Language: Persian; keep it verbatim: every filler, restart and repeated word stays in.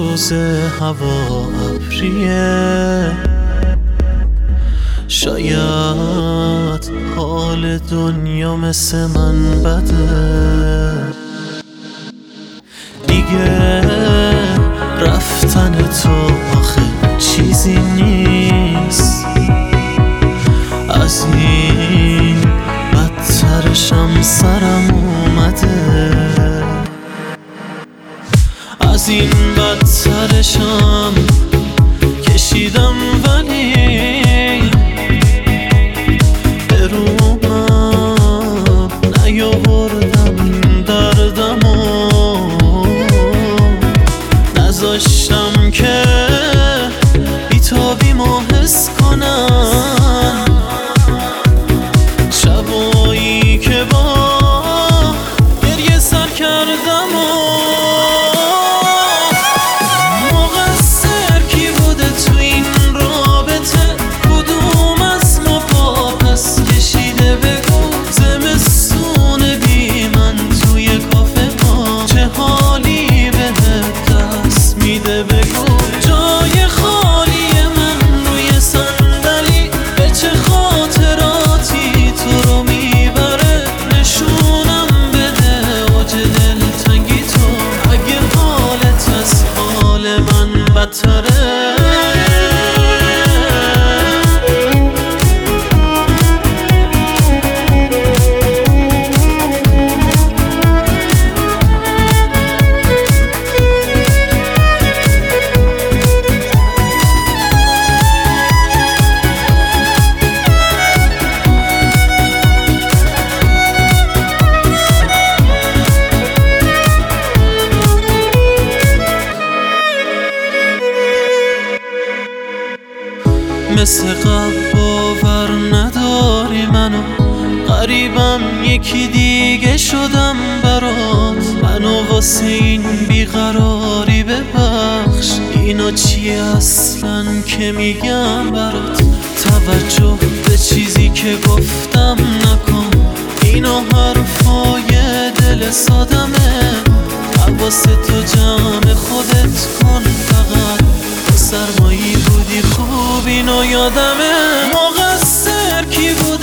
روز هوا ابریه، شاید حال دنیا مثل من بده. دیگه رفتن تو آخه چیزی نیست، از این بدترشم سرم اومده، از این بدترشم کشیدم ولی به رومم نیاوردم دردمو، نذاشتم که بیتابیمو حس کنم. شبایی که با گریه سر کردم و مقصر کی بوده تو این رابطه، کدوم از ما پا پس کشیده بگو. زمستون بی من توی کافه ما چه حالی بهت دست میده بگو. جای خالی من روی صندلی به چه خاطراتی تو رو میبره، نشونم بده اوج دلتنگی تو اگه حالت از حال من بدتره. مثل قبل باور نداری منو، غریبم یکی دیگه شدم برات. منو واسه این بیقراری ببخش، اینا چیه اصلا که میگم برات. توجه به چیزی که گفتم نکن، اینا حرفای دل سادمه. حواستو جمع خودت کن، فقط سرمایی بودی خوب اینو یادمه. مقصر کی بود